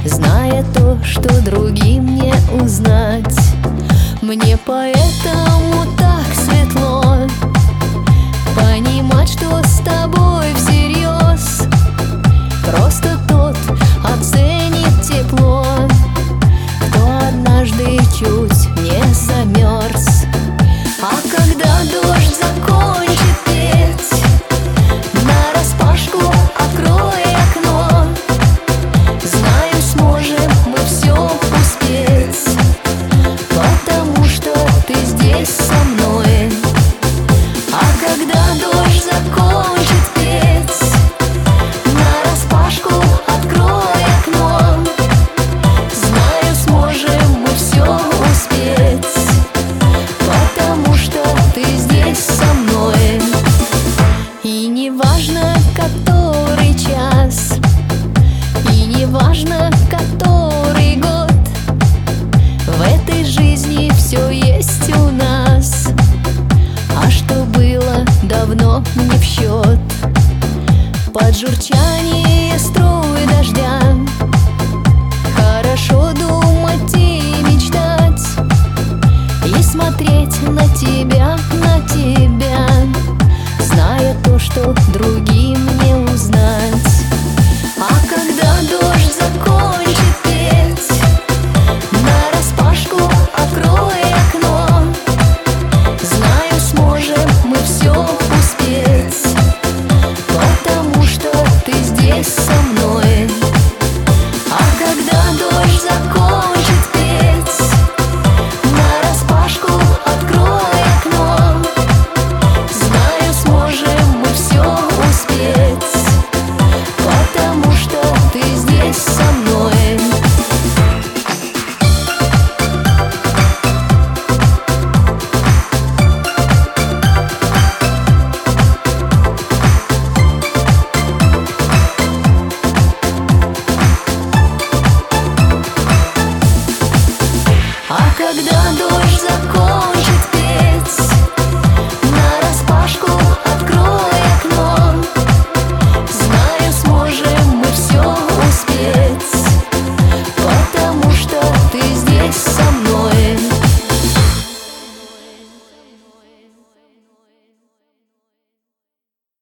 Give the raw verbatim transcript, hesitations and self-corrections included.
зная то, что другим не узнать. Мне поэтому так светло понимать, что с тобой всерьез. Просто тот оценит тепло, кто однажды чуть не замерз. А когда дождь закончит петь, нараспашку открой окно. Знаю, сможем мы все успеть, потому что ты здесь со мной. А когда дождь закончит петь, нараспашку открой окно. Знаю, сможем мы все успеть, потому что ты здесь со мной. И не важно, который час, и не важно, который год, в этой жизни все есть у нас, а что было давно не в счет. Под журчание струй